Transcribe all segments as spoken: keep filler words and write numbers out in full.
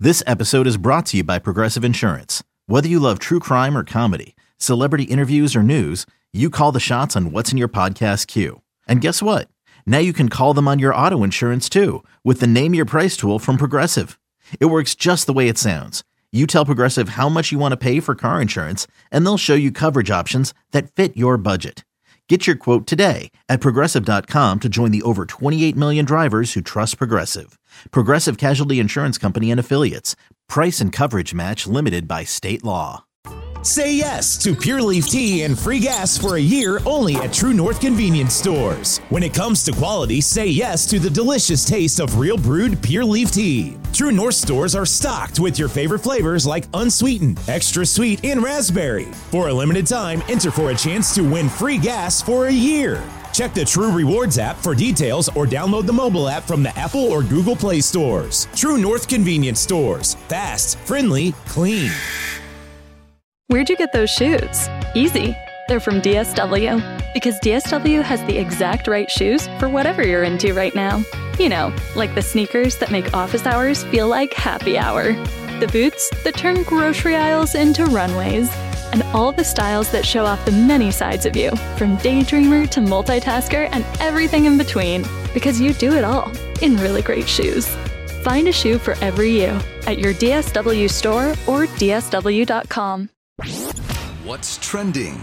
This episode is brought to you by Progressive Insurance. Whether you love true crime or comedy, celebrity interviews or news, you call the shots on what's in your podcast queue. And guess what? Now you can call them on your auto insurance too with the Name Your Price tool from Progressive. It works just the way it sounds. You tell Progressive how much you want to pay for car insurance, and they'll show you coverage options that fit your budget. Get your quote today at Progressive dot com to join the over twenty-eight million drivers who trust Progressive. Progressive Casualty Insurance Company and Affiliates. Price and coverage match limited by state law. Say yes to Pure Leaf Tea and free gas for a year only at True North Convenience Stores. When it comes to quality, say yes to the delicious taste of real brewed Pure Leaf Tea. True North stores are stocked with your favorite flavors like unsweetened, extra sweet, and raspberry. For a limited time, enter for a chance to win free gas for a year. Check the True Rewards app for details or download the mobile app from the Apple or Google Play stores. True North Convenience Stores. Fast, friendly, clean. Where'd you get those shoes? Easy. They're from D S W. Because D S W has the exact right shoes for whatever you're into right now. You know, like the sneakers that make office hours feel like happy hour. The boots that turn grocery aisles into runways. And all the styles that show off the many sides of you, from daydreamer to multitasker and everything in between. Because you do it all in really great shoes. Find a shoe for every you at your D S W store or D S W dot com. What's trending?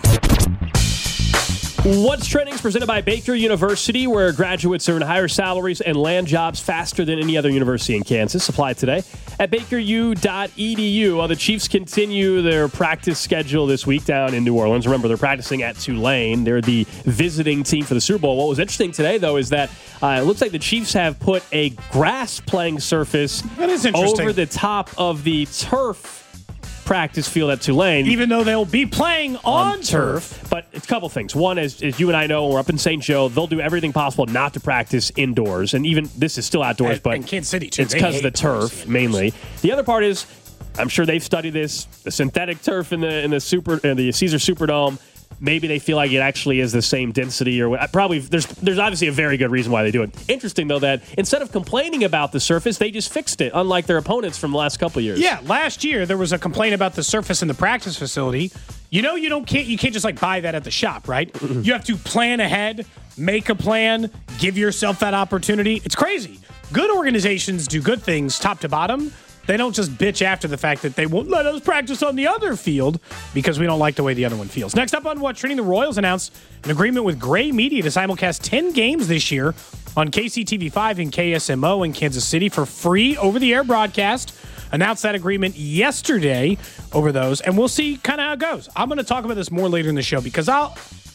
What's Trending is presented by Baker University, where graduates earn higher salaries and land jobs faster than any other university in Kansas. Apply today at baker u dot e d u. While the Chiefs continue their practice schedule this week down in New Orleans. Remember, they're practicing at Tulane. They're the visiting team for the Super Bowl. What was interesting today, though, is that uh, it looks like the Chiefs have put a grass playing surface that is interesting. over the top of the turf practice field at Tulane. Even though they'll be playing on, on turf. turf. But a couple things. One is, as you and I know, we're up in Saint Joe. They'll do everything possible not to practice indoors. And even this is still outdoors, and, but in Kansas City too. It's because of the turf, mainly. The other part is, I'm sure they've studied this, the synthetic turf in the in the super in the Caesar Superdome. Maybe they feel like it actually is the same density, or probably there's there's obviously a very good reason why they do it. Interesting, though, that instead of complaining about the surface, they just fixed it, unlike their opponents from the last couple of years. Yeah, last year there was a complaint about the surface in the practice facility. You know, you don't can't you can't just like buy that at the shop, right? Mm-hmm. You have to plan ahead, make a plan, give yourself that opportunity. It's crazy. Good organizations do good things top to bottom. They don't just bitch after the fact that they won't let us practice on the other field because we don't like the way the other one feels. Next up on What's Trending, the Royals announced an agreement with Gray Media to simulcast ten games this year on K C T V five and K S M O in Kansas City for free over-the-air broadcast. Announced that agreement yesterday over those, and we'll see kind of how it goes. I'm going to talk about this more later in the show because I'll,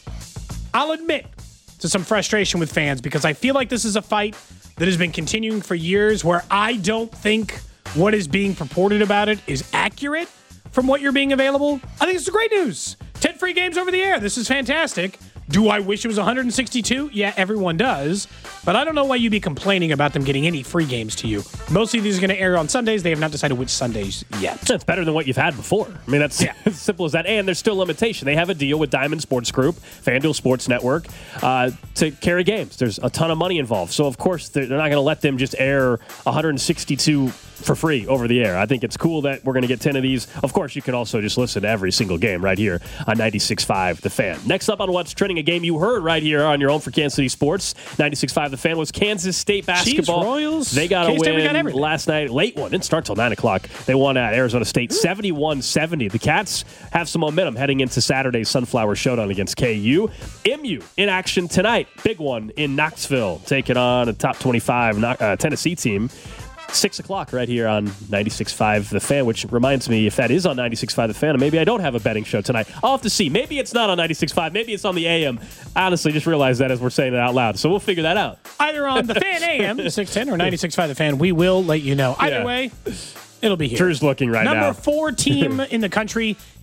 I'll admit to some frustration with fans because I feel like this is a fight that has been continuing for years where I don't think what is being purported about it is accurate from what you're being available. I think it's great news. ten free games over the air. This is fantastic. Do I wish it was one hundred sixty-two? Yeah, everyone does. But I don't know why you'd be complaining about them getting any free games to you. Mostly these are going to air on Sundays. They have not decided which Sundays yet. That's better than what you've had before. I mean, that's yeah. as simple as that. And there's still limitation. They have a deal with Diamond Sports Group, FanDuel Sports Network, uh, to carry games. There's a ton of money involved. So, of course, they're, they're not going to let them just air one hundred sixty-two for free over the air. I think it's cool that we're going to get ten of these. Of course, you can also just listen to every single game right here on ninety-six point five The Fan. Next up on What's Trending, a game you heard right here on your own for Kansas City Sports. ninety-six point five The Fan was Kansas State basketball. Chiefs, Royals. They got a K-State, win last night. Late one. Didn't start till nine o'clock. They won at Arizona State seventy-one seventy. The Cats have some momentum heading into Saturday's Sunflower Showdown against K U. M U in action tonight. Big one in Knoxville, taking on a top twenty-five uh, Tennessee team. six o'clock right here on ninety-six point five The Fan, which reminds me, if that is on ninety-six point five The Fan, maybe I don't have a betting show tonight. I'll have to see. Maybe it's not on ninety-six point five. Maybe it's on the A M. I honestly just realized that as we're saying it out loud, so we'll figure that out. Either on The Fan A M, six ten, or ninety-six point five The Fan, we will let you know. Either yeah. way, it'll be here. Drew's looking right Number now. Number four team in the country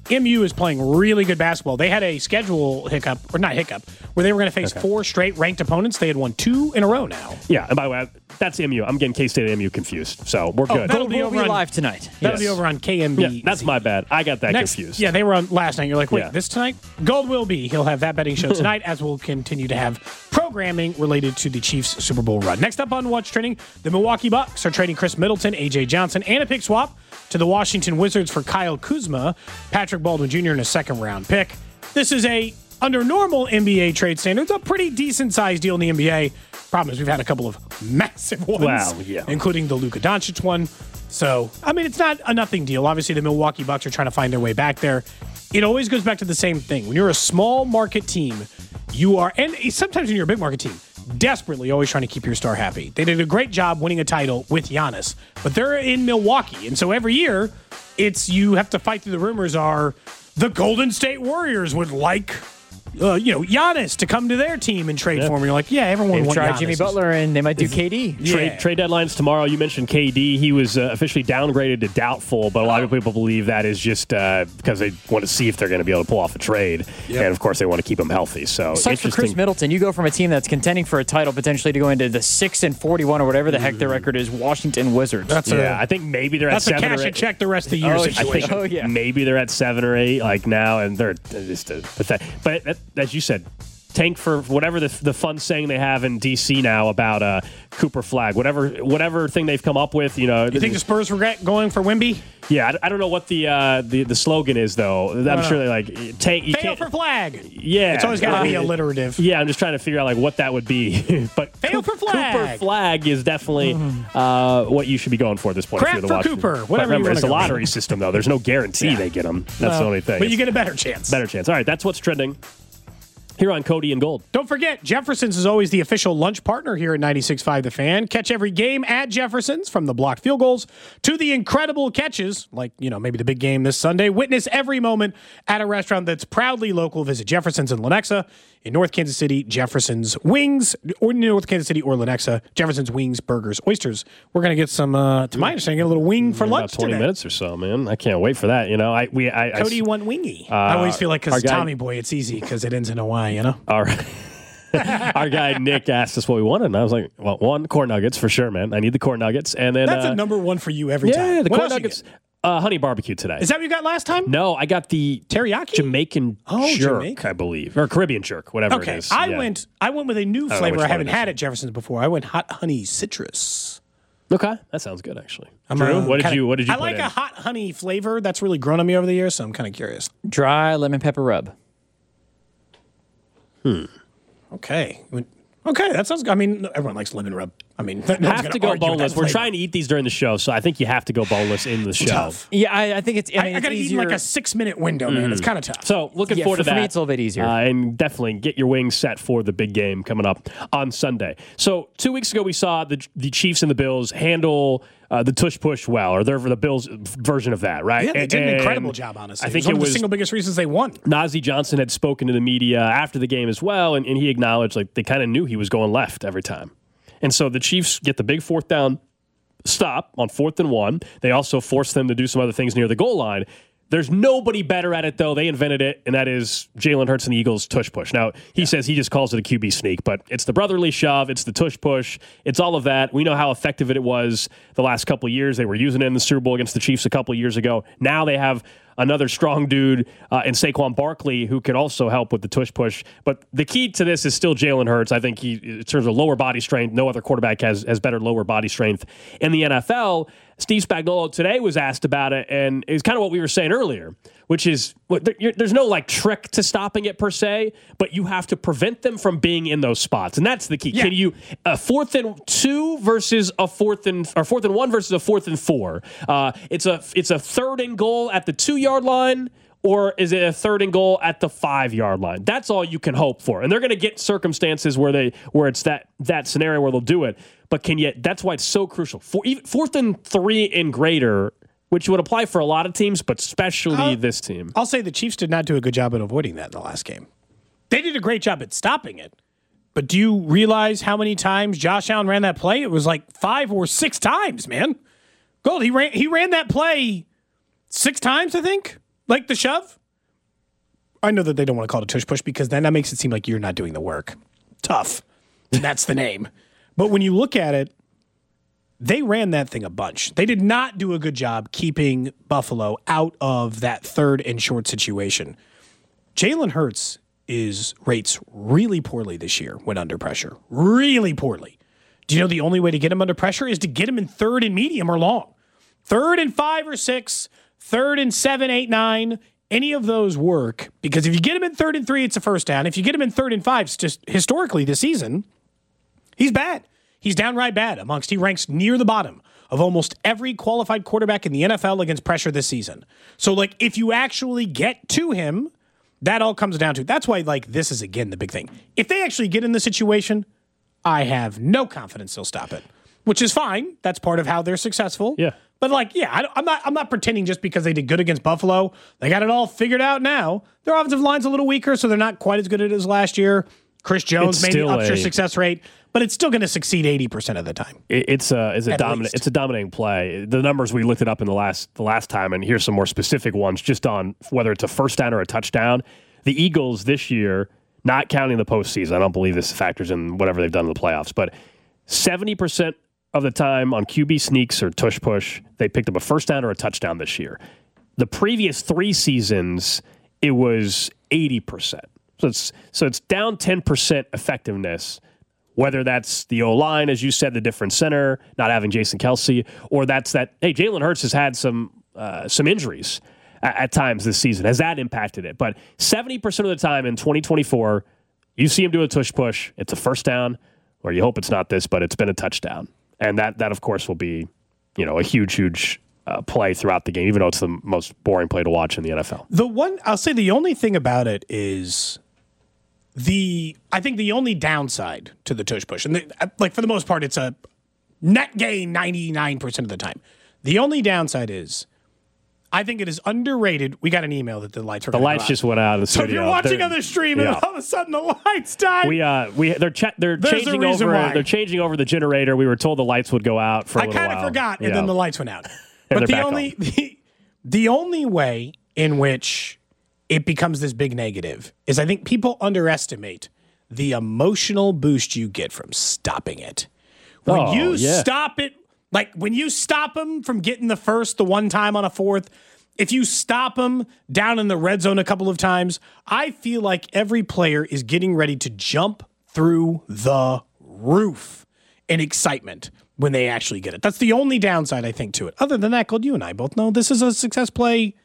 M U is playing really good basketball. They had a schedule hiccup, or not hiccup, where they were going to face Okay. four straight ranked opponents. They had won two in a row now. Yeah, and by the way, that's M U. I'm getting K-State and M U confused, so we're Oh, good. that'll We'll be be over on live tonight. That'll Yes. be over on K M B. Yeah, that's my bad. I got that Next, confused. Yeah, they were on last night. You're like, wait, Yeah. this tonight? Gold will be. He'll have that betting show tonight, as we'll continue to have programming related to the Chiefs Super Bowl run. Next up on What's Trending, the Milwaukee Bucks are trading Chris Middleton, A J Johnson, and a pick swap to the Washington Wizards for Kyle Kuzma, Patrick Baldwin Junior, and a second-round pick. This is a, under normal N B A trade standards, a pretty decent-sized deal in the N B A. Problem is we've had a couple of massive ones, Wow, yeah. including the Luka Doncic one. So, I mean, it's not a nothing deal. Obviously, the Milwaukee Bucks are trying to find their way back there. It always goes back to the same thing. When you're a small market team, you are, and sometimes when you're a big market team, desperately always trying to keep your star happy. They did a great job winning a title with Giannis, but they're in Milwaukee. And so every year, it's you have to fight through the rumors are the Golden State Warriors would like, uh, you know, Giannis to come to their team and trade Yeah. for him. You're like, yeah, everyone They've wants tried Giannis. Jimmy Butler, and they might do K D. Yeah. Trade, trade deadlines tomorrow. You mentioned K D. He was uh, officially downgraded to doubtful, but a lot of people believe that is just uh, because they want to see if they're going to be able to pull off a trade. And, of course, they want to keep him healthy. So, Sucks for interesting. Chris Middleton. You go from a team that's contending for a title potentially to go into the six and forty-one or whatever the heck their record is, Washington Wizards. That's Yeah, a, I think maybe they're that's at a seven cash or and eight. check the rest of the year Oh, situation. Oh, yeah. Maybe they're at seven or eight like now, and they're, they're just a pathetic. But that, as you said, tank for whatever the the fun saying they have in D C now about uh, Cooper Flag, whatever whatever thing they've come up with. You know, You think the Spurs regret going for Wemby? yeah, I, I don't know what the uh, the the slogan is though. I'm no. sure they like tank. You Fail can't, for Flag. yeah, It's always got to be Uh, alliterative. Yeah, I'm just trying to figure out like what that would be. But Fail for Flag. Cooper Flag is definitely uh, what you should be going for at this point. Crap if you're the for Washington. Cooper, But whatever you remember, wanna it's a go. lottery system though. There's no guarantee Yeah. they get them. That's the only thing. But you It's get a better chance. better chance. All right, that's what's trending here on Cody and Gold. Don't forget, Jefferson's is always the official lunch partner here at ninety-six point five The Fan. Catch every game at Jefferson's, from the blocked field goals to the incredible catches, like, you know, maybe the big game this Sunday. Witness every moment at a restaurant that's proudly local. Visit Jefferson's in Lenexa. In North Kansas City, Jefferson's Wings, or North Kansas City or Lenexa, Jefferson's Wings, Burgers, Oysters. We're going to get some, uh, to my understanding, get a little wing for In lunch about twenty today. minutes or so, man. I can't wait for that. You know, I we I, I Cody won wingy. Uh, I always feel like our because guy- Tommy Boy, it's easy because it ends in a Y, you know? All right. Our guy Nick asked us what we wanted, and I was like, "Well, one corn nuggets for sure, man. I need the corn nuggets." And then That's uh, a number one for you every time. yeah, the What corn else you nuggets, get? uh, honey barbecue today. Is that what you got last time? No, I got the Teriyaki? Jamaican Oh, jerk, Jamaican. I believe, or Caribbean jerk, whatever Okay, it is. I Yeah. went. I went with a new know flavor which I one haven't it is. had at Jefferson's before. I went hot honey citrus. Okay, that sounds good actually. I'm, Drew, uh, what did kinda- you what did you I put like in? a hot honey flavor that's really grown on me over the years, so I'm kind of curious. Dry lemon pepper rub. Okay, okay, that sounds. I mean, everyone likes lemon rub. I mean, no one's have gonna to go argue with that boneless. We're flavor. trying to eat these during the show, so I think you have to go boneless in the show. Tough. Yeah, I, I think it's. I I, mean, I it's gotta eat in easier. like a six minute window, man. It's kind of tough. So looking Yeah, forward for- to for that. me, it's a little bit easier. Uh, and definitely get your wings set for the big game coming up on Sunday. So two weeks ago, we saw the the Chiefs and the Bills handle uh, the tush push well, or they're the Bills version of that, right? yeah, they And- did an and incredible job. Honestly, I think it was one it of was the single biggest reasons they won. Najee Johnson had spoken to the media after the game as well, and, and he acknowledged like they kind of knew he was going left every time. And so the Chiefs get the big fourth down stop on fourth and one. They also force them to do some other things near the goal line. There's nobody better at it, though. They invented it, and that is Jalen Hurts and the Eagles' tush push. Now, he says he just calls it a Q B sneak, but it's the brotherly shove, it's the tush push, it's all of that. We know how effective it was the last couple of years. They were using it in the Super Bowl against the Chiefs a couple of years ago. Now they have another strong dude uh, in Saquon Barkley who could also help with the tush push. But the key to this is still Jalen Hurts. I think he, in terms of lower body strength, no other quarterback has, has better lower body strength in the N F L. Steve Spagnuolo today was asked about it, and it's kind of what we were saying earlier, which is look, there, there's no like trick to stopping it per se, but you have to prevent them from being in those spots, and that's the key. Yeah. Can you a fourth and two versus a fourth and or fourth and one versus a fourth and four? Uh, it's a it's a third and goal at the two yard line. Or is it a third and goal at the five-yard line? That's all you can hope for. And they're going to get circumstances where they where it's that that scenario where they'll do it. But can yet that's why it's so crucial. For, even, fourth and three and greater, which would apply for a lot of teams, but especially Uh, this team. I'll say the Chiefs did not do a good job at avoiding that in the last game. They did a great job at stopping it. But do you realize how many times Josh Allen ran that play? It was like five or six times, man. Gold, he ran he ran that play six times, I think. Like the shove, I know that they don't want to call it a tush push because then that makes it seem like you're not doing the work. Tough. That's the name. But when you look at it, they ran that thing a bunch. They did not do a good job keeping Buffalo out of that third and short situation. Jalen Hurts is rates really poorly this year when under pressure. Really poorly. Do you know the only way to get him under pressure is to get him in third and medium or long? Third and five or six, third and seven, eight, nine, any of those work because if you get him in third and three, it's a first down. If you get him in third and five, it's just historically this season, he's bad. He's downright bad amongst, he ranks near the bottom of almost every qualified quarterback in the N F L against pressure this season. So, like, if you actually get to him, that all comes down to, that's why, like, this is, again, the big thing. If they actually get in the situation, I have no confidence they'll stop it, which is fine. That's part of how they're successful. Yeah. But, like, yeah, I, I'm not I'm not pretending just because they did good against Buffalo, they got it all figured out now. Their offensive line's a little weaker, so they're not quite as good as it is last year. Chris Jones maybe ups your success rate, but it's still going to succeed eighty percent of the time. It, it's a, it's a dominant, it's a dominating play. The numbers, we looked it up in the last the last time, and here's some more specific ones just on whether it's a first down or a touchdown. The Eagles this year, not counting the postseason, I don't believe this factors in whatever they've done in the playoffs, but seventy percent of the time on Q B sneaks or tush push, they picked up a first down or a touchdown this year. The previous three seasons, it was eighty percent. So it's so it's down ten percent effectiveness, whether that's the O-line, as you said, the different center, not having Jason Kelce, or that's that, hey, Jalen Hurts has had some uh, some injuries at, at times this season. Has that impacted it? But seventy percent of the time in twenty twenty-four, you see him do a tush push, it's a first down, or you hope it's not this, but it's been a touchdown. And that, that of course, will be, you know, a huge, huge uh, play throughout the game, even though it's the most boring play to watch in the N F L. The one, I'll say the only thing about it is the, I think the only downside to the tush push, and the, like for the most part, it's a net gain ninety-nine percent of the time. The only downside is, I think it is underrated. We got an email that the lights were The lights just went out of the so studio. So if you're watching they're, on the stream yeah. and all of a sudden the lights died. We uh we they're cha- they're There's changing over why. they're changing over the generator. We were told the lights would go out for a I little while. kind of forgot, and yeah. then the lights went out. And But the back only the, the only way in which it becomes this big negative is I think people underestimate the emotional boost you get from stopping it. When Oh, you yeah. stop it, like when you stop them from getting the first the one time on a fourth, if you stop them down in the red zone a couple of times, I feel like every player is getting ready to jump through the roof in excitement when they actually get it. That's the only downside, I think, to it. Other than that, Gold, you and I both know this is a success play.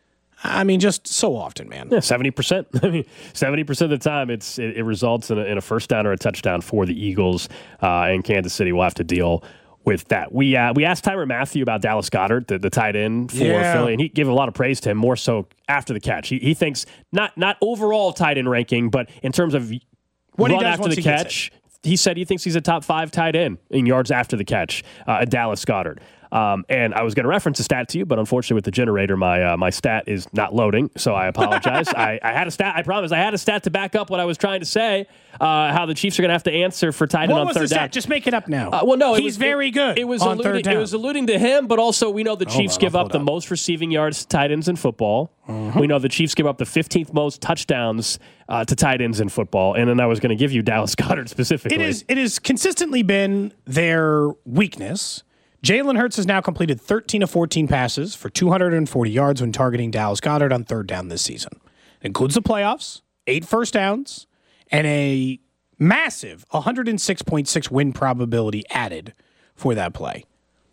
I mean, just so often, man. Yeah, seventy percent. I mean, seventy percent of the time, it's it, it results in a, in a first down or a touchdown for the Eagles, uh, and Kansas City will have to deal with that. We uh, we asked Tyrann Mathieu about Dallas Goedert, the, the tight end for Yeah. Philly, and he gave a lot of praise to him, more so after the catch. He, he thinks not not overall tight end ranking, but in terms of What he run does after once the he gets catch, he said he thinks he's a top five tight end in yards after the catch, uh, Dallas Goedert. Um, and I was going to reference a stat to you, but unfortunately with the generator, my uh, my stat is not loading, so I apologize. I, I had a stat. I promise. I had a stat to back up what I was trying to say. Uh, how the Chiefs are going to have to answer for tight end What on was third the stat? down. Just make it up now. Uh, well, no, it he's was, very it, good. It was on alluding. third down. It was alluding to him, but also we know the Hold Chiefs on, give I'll up the pull it up. most receiving yards to tight ends in football. Mm-hmm. We know the Chiefs give up the fifteenth most touchdowns uh, to tight ends in football. And then I was going to give you Dallas Goedert specifically. It is. It has consistently been their weakness. Jalen Hurts has now completed thirteen of fourteen passes for two hundred forty yards when targeting Dallas Goedert on third down this season. It includes the playoffs, eight first downs, and a massive one hundred six point six win probability added for that play.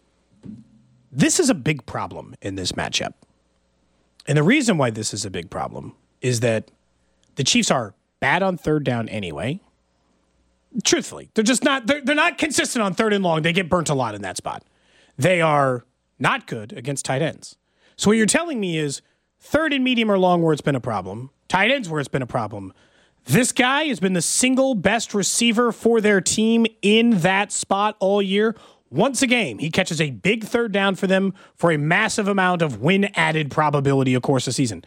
This is a big problem in this matchup. And the reason why this is a big problem is that the Chiefs are bad on third down anyway. Truthfully, they're just not they're, they're not consistent on third and long. They get burnt a lot in that spot. They are not good against tight ends. So what you're telling me is third and medium or long where it's been a problem, tight ends where it's been a problem. This guy has been the single best receiver for their team in that spot all year. Once a game, he catches a big third down for them for a massive amount of win added probability, of course, this season.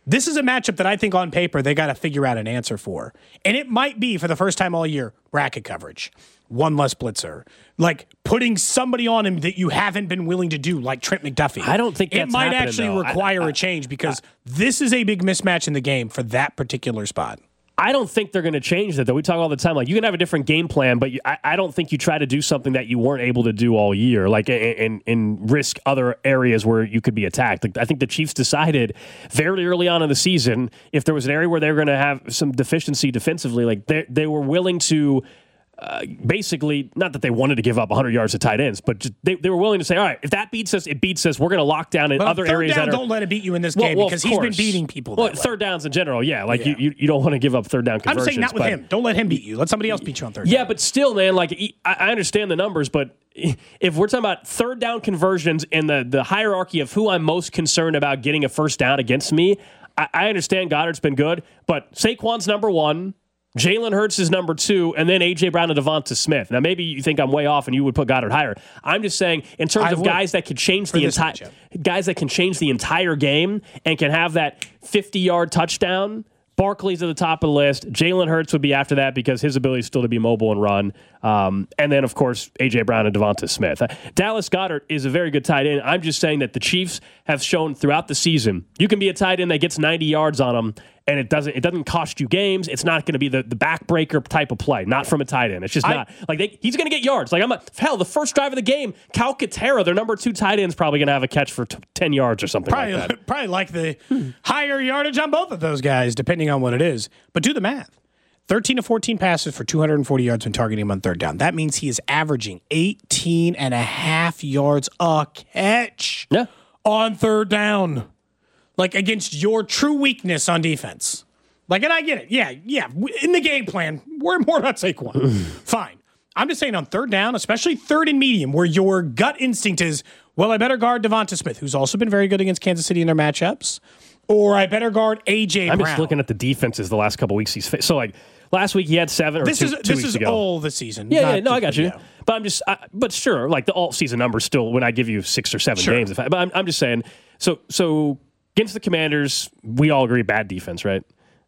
This is a matchup that I think on paper they got to figure out an answer for. And it might be, for the first time all year, bracket coverage. One less blitzer. Like putting somebody on him that you haven't been willing to do, like Trent McDuffie. I don't think that's it might happening, actually though. require I, I, a change because I, this is a big mismatch in the game for that particular spot. I don't think they're going to change that, though. We talk all the time, like, you can have a different game plan, but you, I, I don't think you try to do something that you weren't able to do all year, like, and, and risk other areas where you could be attacked. Like, I think the Chiefs decided very early on in the season, if there was an area where they were going to have some deficiency defensively, like, they, they were willing to Uh, basically, not that they wanted to give up one hundred yards to tight ends, but just, they, they were willing to say, all right, if that beats us, it beats us. We're going to lock down in well, other third areas down, that are... don't let it beat you in this well, game well, because he's been course. beating people Well, that third way. downs in general, yeah. Like, Yeah. You, you don't want to give up third down I'm conversions. saying not with but, him. Don't let him beat you. Let somebody else beat you on third Yeah, down. but still, man, like, I, I understand the numbers, but if we're talking about third down conversions in the, the hierarchy of who I'm most concerned about getting a first down against me, I, I understand Goddard's been good, but Saquon's number one, Jalen Hurts is number two, and then A J. Brown and Devonta Smith. Now, maybe you think I'm way off and you would put Goddard higher. I'm just saying, in terms I of would, guys that could change the entire guys that can change the entire game and can have that fifty-yard touchdown, Barkley's at the top of the list. Jalen Hurts would be after that because his ability is still to be mobile and run. Um, and then, of course, A J. Brown and Devonta Smith. Uh, Dallas Goedert is a very good tight end. I'm just saying that the Chiefs have shown throughout the season, you can be a tight end that gets ninety yards on them, and it doesn't it doesn't cost you games. It's not going to be the, the backbreaker type of play, not from a tight end. It's just I, not. Like they, he's going to get yards. Like I'm a, hell, the first drive of the game, Calcaterra, their number two tight end, is probably going to have a catch for t- ten yards or something probably, like that. Probably like the higher yardage on both of those guys, depending on what it is. But do the math. thirteen to fourteen passes for two hundred forty yards when targeting him on third down. That means he is averaging eighteen and a half yards a catch Yeah. on third down. Like against your true weakness on defense. Like, and I get it. Yeah, yeah. In the game plan, we're more about Saquon. Fine. I'm just saying on third down, especially third and medium, where your gut instinct is, well, I better guard Devonta Smith, who's also been very good against Kansas City in their matchups, or I better guard A J. I'm Brown. just looking at the defenses the last couple weeks he's faced. So, like, last week he had seven or This two, is two this weeks is ago. all the season. Yeah, not yeah, no, I got you. yeah. But I'm just, I, but sure, like the all season numbers still, when I give you six or seven Sure. games, if I, but I'm, I'm just saying, so, so against the Commanders, we all agree bad defense, right?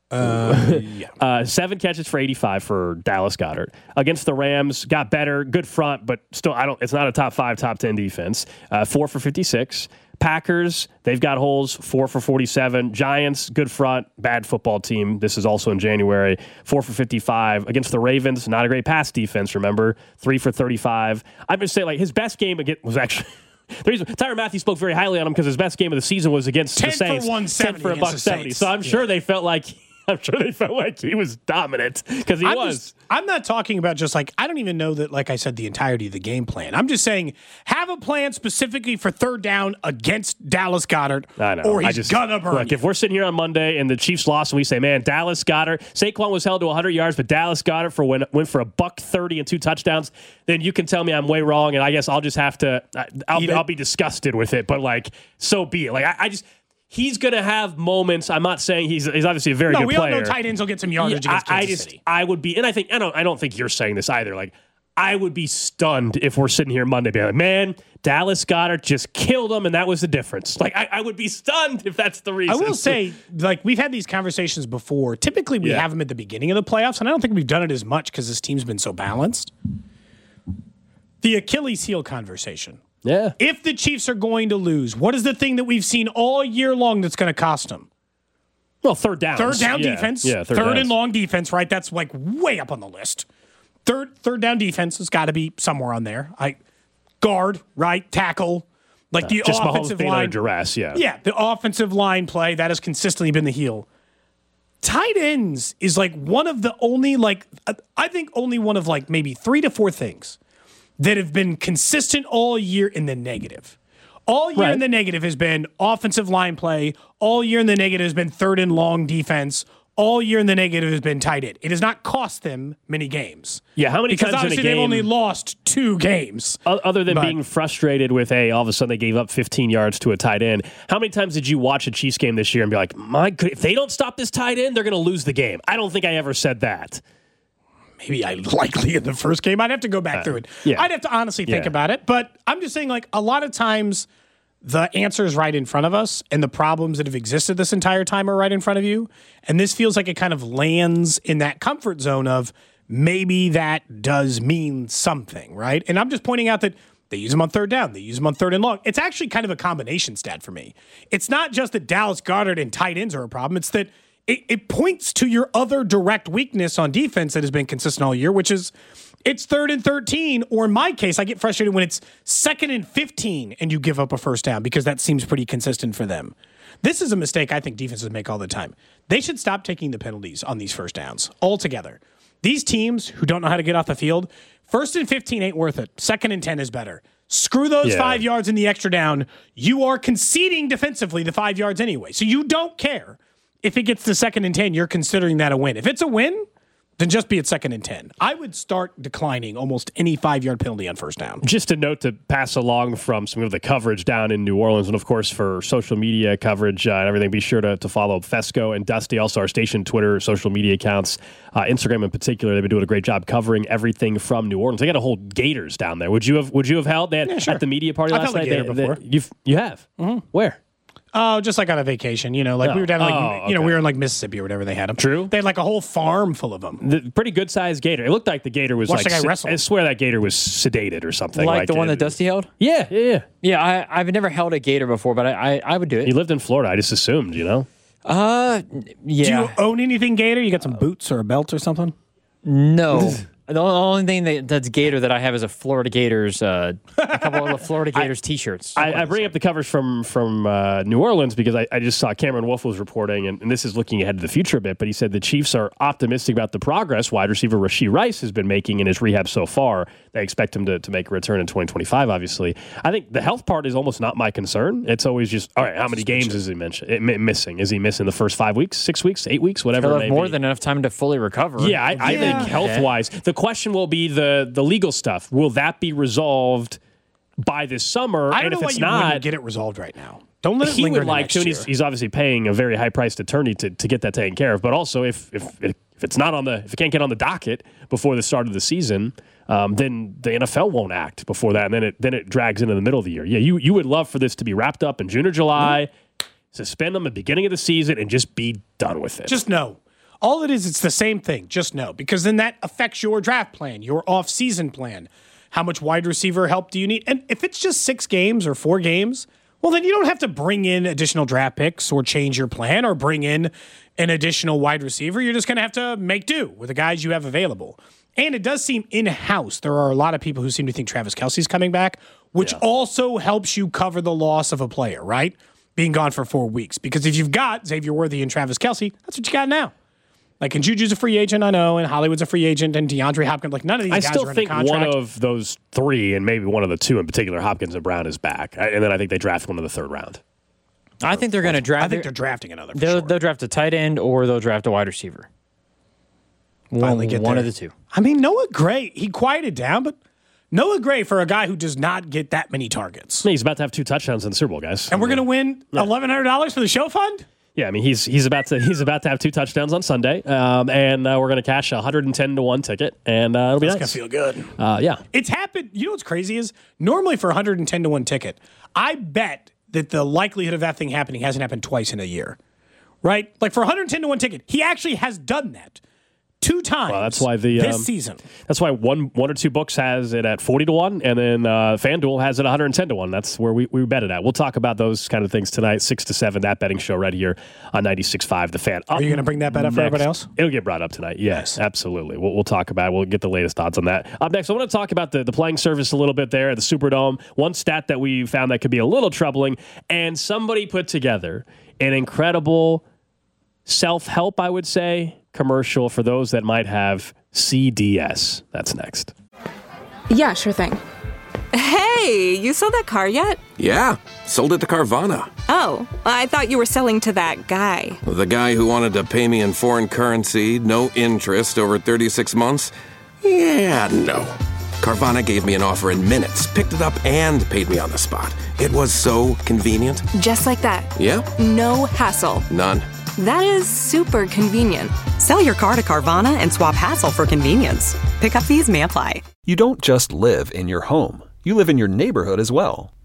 Uh, yeah. uh, seven catches for eighty-five for Dallas Goedert. Against the Rams, got better, good front, but still, I don't. It's not a top five, top ten defense. Uh, four for fifty-six. Packers, they've got holes. Four for forty-seven. Giants, good front, bad football team. This is also in January. Four for fifty-five. Against the Ravens, not a great pass defense. Remember, three for thirty-five. I'm just saying, like his best game again was actually. The reason Tyrann Mathieu spoke very highly on him because his best game of the season was against the Saints. for one seventy ten for a buck against the seventy. Saints. So I'm Yeah. sure they felt like I'm sure they felt like he was dominant because he I'm was. Just, I'm not talking about just like, I don't even know that, like I said, the entirety of the game plan. I'm just saying, have a plan specifically for third down against Dallas Goedert, I know. or he's I just, gonna burn look, you. if we're sitting here on Monday and the Chiefs lost and we say, man, Dallas Goedert, Saquon was held to one hundred yards, but Dallas Goedert for went, went for a buck thirty and two touchdowns, then you can tell me I'm way wrong, and I guess I'll just have to, I'll, Even- I'll be disgusted with it, but like, so be it. Like, I, I just, he's going to have moments. I'm not saying he's he's obviously a very no, good we player. all know tight ends will get some yardage Yeah, against I, I Kansas just, City. I would be, and I think, I don't, I don't think you're saying this either. Like, I would be stunned if we're sitting here Monday being like, man, Dallas Goedert just killed him, and that was the difference. Like, I, I would be stunned if that's the reason. I will say, like, we've had these conversations before. Typically, we Yeah. have them at the beginning of the playoffs, and I don't think we've done it as much because this team's been so balanced. The Achilles heel conversation. yeah. If the Chiefs are going to lose, what is the thing that we've seen all year long that's going to cost them? Well, third down. Third down yeah. defense. Yeah, third, third downs. and long defense, right? That's like way up on the list. Third third down defense has got to be somewhere on there. I guard, right? Tackle. Like the Just Mahomes offensive being under line. duress, yeah. Yeah, the offensive line play, that has consistently been the heel. Tight ends is like one of the only, like, I think only one of like maybe three to four things that have been consistent all year in the negative. All year Right. in the negative has been offensive line play. All year in the negative has been third and long defense. All year in the negative has been tight end. It has not cost them many games. Yeah, how many Because times in a obviously game, they've only lost two games. o- other than but- being frustrated with, hey, all of a sudden they gave up fifteen yards to a tight end, how many times did you watch a Chiefs game this year and be like, my good, if they don't stop this tight end, they're going to lose the game? I don't think I ever said that. Maybe I likely in the first game. I'd have to go back through it. yeah. I'd have to honestly think Yeah. about it. But I'm just saying, like, a lot of times the answer is right in front of us, and the problems that have existed this entire time are right in front of you. And this feels like it kind of lands in that comfort zone of maybe that does mean something, right? And I'm just pointing out that they use them on third down. They use them on third and long. It's actually kind of a combination stat for me. It's not just that Dallas Goedert and tight ends are a problem. It's that it, it points to your other direct weakness on defense that has been consistent all year, which is it's third and thirteen, or in my case, I get frustrated when it's second and fifteen and you give up a first down because that seems pretty consistent for them. This is a mistake I think defenses make all the time. They should stop taking the penalties on these first downs altogether. These teams who don't know how to get off the field, first and fifteen ain't worth it. Second and ten is better. Screw those yeah. five yards in the extra down. You are conceding defensively the five yards anyway. So you don't care if it gets to second and ten. You're considering that a win. If it's a win, then just be at second and ten. I would start declining almost any five-yard penalty on first down. Just a note to pass along from some of the coverage down in New Orleans, and of course for social media coverage uh, and everything, be sure to, to follow Fesco and Dusty, also our station Twitter, social media accounts, uh, Instagram in particular. They've been doing a great job covering everything from New Orleans. They got a whole Gators down there. Would you have Would you have held that yeah, sure. at the media party I've last night? Gator they, before. They, you've, you have? Mm-hmm. Where? Oh, just like on a vacation, you know, like Oh. we were down, like Oh, okay. you know, we were in like Mississippi or whatever. They had them. True. They had like a whole farm full of them. The pretty good sized gator. It looked like the gator was Watch like. the guy se- wrestle. I swear that gator was sedated or something. Like, the one it- that Dusty held? Yeah, yeah, yeah. Yeah, I, I've never held a gator before, but I, I, I would do He it. lived in Florida. I just assumed, you know. Uh, yeah. Do you own anything Gator? You got some boots or a belt or something? No. The only thing that, that's Gator that I have is a Florida Gators, uh, a couple of the Florida Gators T-shirts. I, I bring up the coverage from from uh, New Orleans because I, I just saw Cameron Wolf was reporting, and, and this is looking ahead to the future a bit, but he said the Chiefs are optimistic about the progress wide receiver Rashee Rice has been making in his rehab so far. They expect him to, to make a return in twenty twenty-five, obviously. I think the health part is almost not my concern. It's always just, all right, how many games is he mention, it, missing? Is he missing the first five weeks, six weeks, eight weeks, whatever He'll it have may more be? than enough time to fully recover. Yeah, I, I Yeah. think health-wise, the question will be the the legal stuff. Will that be resolved by this summer? I don't and know if why it's you not, wouldn't get it resolved right now. Don't let it he linger would into like next to. And year. he's, he's obviously paying a very high-priced attorney to, to get that taken care of. But also, if if it, if it's not on the if it can't get on the docket before the start of the season, um, then the N F L won't act before that, and then it then it drags into the middle of the year. Yeah, you you would love for this to be wrapped up in June or July, mm-hmm. suspend them at the beginning of the season, and just be done with it. Just know. All it is, it's the same thing. Just know. Because then that affects your draft plan, your off-season plan. How much wide receiver help do you need? And if it's just six games or four games, well, then you don't have to bring in additional draft picks or change your plan or bring in an additional wide receiver. You're just going to have to make do with the guys you have available. And it does seem in-house. There are a lot of people who seem to think Travis Kelce's coming back, which Yeah. also helps you cover the loss of a player, right? Being gone for four weeks. Because if you've got Xavier Worthy and Travis Kelce, that's what you got now. Like, and Juju's a free agent, I know, and Hollywood's a free agent, and DeAndre Hopkins, like, none of these I guys still are think under contract. one of those three, and maybe one of the two in particular, Hopkins and Brown, is back. I, and then I think they draft one in the third round. I think they're going to draft. I think they're drafting another for They'll, sure. they'll draft a tight end or they'll draft a wide receiver. Finally one get one there. of the two. I mean, Noah Gray, he quieted down, but Noah Gray, for a guy who does not get that many targets. He's about to have two touchdowns in the Super Bowl, guys. And we're going to win eleven hundred dollars for the show fund? Yeah, I mean he's he's about to he's about to have two touchdowns on Sunday, um, and uh, we're going to cash a one hundred ten to one ticket, and uh, it'll be That's nice. going to feel good. Uh, yeah, It's happened. You know what's crazy is normally for one hundred ten to one ticket, I bet that the likelihood of that thing happening hasn't happened twice in a year, right? Like for one hundred ten to one ticket, he actually has done that two times. Well, that's why the, this um, season. that's why one one or two books has it at forty to one, and then uh, FanDuel has it one hundred ten to one. That's where we, we bet it at. We'll talk about those kind of things tonight, six to seven, that betting show right here on ninety-six point five The Fan. Up Are you going to bring that bet up for next- everybody else? It'll get brought up tonight. Yes, absolutely. We'll, we'll talk about it. We'll get the latest odds on that. Up next, I want to talk about the, the playing surface a little bit there at the Superdome. One stat that we found that could be a little troubling, and somebody put together an incredible self-help, I would say, commercial for those that might have C D S. That's next. Yeah, sure thing. Hey, you sold that car yet? Yeah, sold it to Carvana. Oh, I thought you were selling to that guy. The guy who wanted to pay me in foreign currency, no interest, over thirty-six months? Yeah, no. Carvana gave me an offer in minutes, picked it up, and paid me on the spot. It was so convenient. Just like that. Yeah, No hassle. none. That is super convenient. Sell your car to Carvana and swap hassle for convenience. Pickup fees may apply. You don't just live in your home. You live in your neighborhood as well.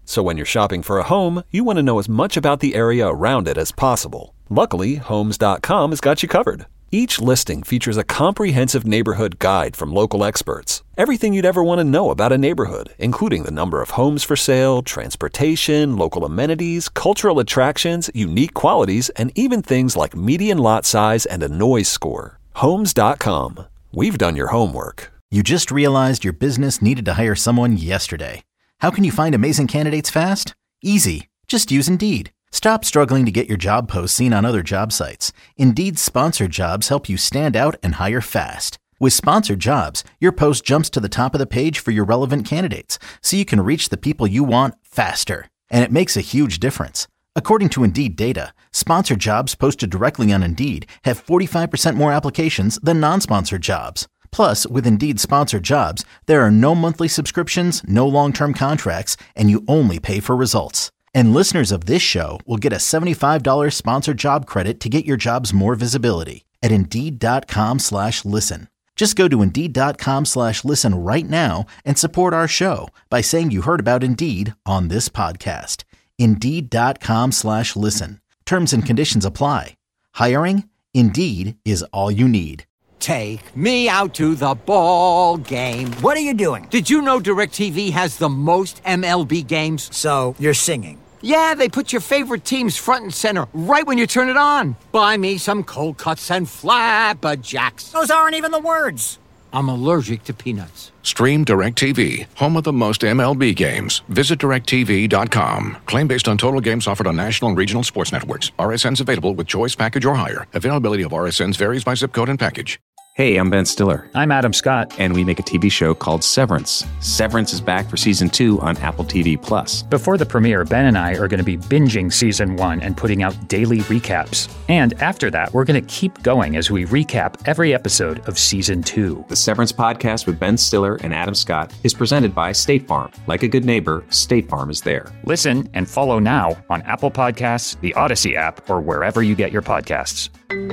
So when you're shopping for a home, you want to know as much about the area around it as possible. Luckily, Homes dot com has got you covered. Each listing features a comprehensive neighborhood guide from local experts. Everything you'd ever want to know about a neighborhood, including the number of homes for sale, transportation, local amenities, cultural attractions, unique qualities, and even things like median lot size and a noise score. Homes dot com. We've done your homework. You just realized your business needed to hire someone yesterday. How can you find amazing candidates fast? Easy. Just use Indeed. Stop struggling to get your job posts seen on other job sites. Indeed's sponsored jobs help you stand out and hire fast. With sponsored jobs, your post jumps to the top of the page for your relevant candidates, so you can reach the people you want faster. And it makes a huge difference. According to Indeed data, sponsored jobs posted directly on Indeed have forty-five percent more applications than non-sponsored jobs. Plus, with Indeed sponsored jobs, there are no monthly subscriptions, no long-term contracts, and you only pay for results. And listeners of this show will get a seventy-five dollars sponsored job credit to get your jobs more visibility at Indeed.com slash listen. Just go to Indeed.com slash listen right now and support our show by saying you heard about Indeed on this podcast. Indeed.com slash listen. Terms and conditions apply. Hiring? Indeed is all you need. Take me out to the ball game. What are you doing? Did you know DirecTV has the most M L B games? So, you're singing. Yeah, they put your favorite teams front and center right when you turn it on. Buy me some cold cuts and flapjacks. Those aren't even the words. I'm allergic to peanuts. Stream DirecTV, home of the most M L B games. Visit direct T V dot com. Claim based on total games offered on national and regional sports networks. R S Ns available with choice package or higher. Availability of R S Ns varies by zip code and package. Hey, I'm Ben Stiller. I'm Adam Scott. And we make a T V show called Severance. Severance is back for season two on Apple T V Plus. Before the premiere, Ben and I are going to be binging season one and putting out daily recaps. And after that, we're going to keep going as we recap every episode of season two. The Severance podcast with Ben Stiller and Adam Scott is presented by State Farm. Like a good neighbor, State Farm is there. Listen and follow now on Apple Podcasts, the Odyssey app, or wherever you get your podcasts.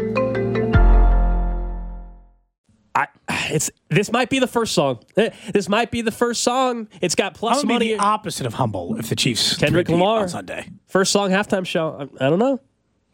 I, it's this might be the first song. This might be the first song. It's got plus I'm money. Be the opposite of humble if the Chiefs Kendrick Lamar on Sunday. First song halftime show. I, I don't know.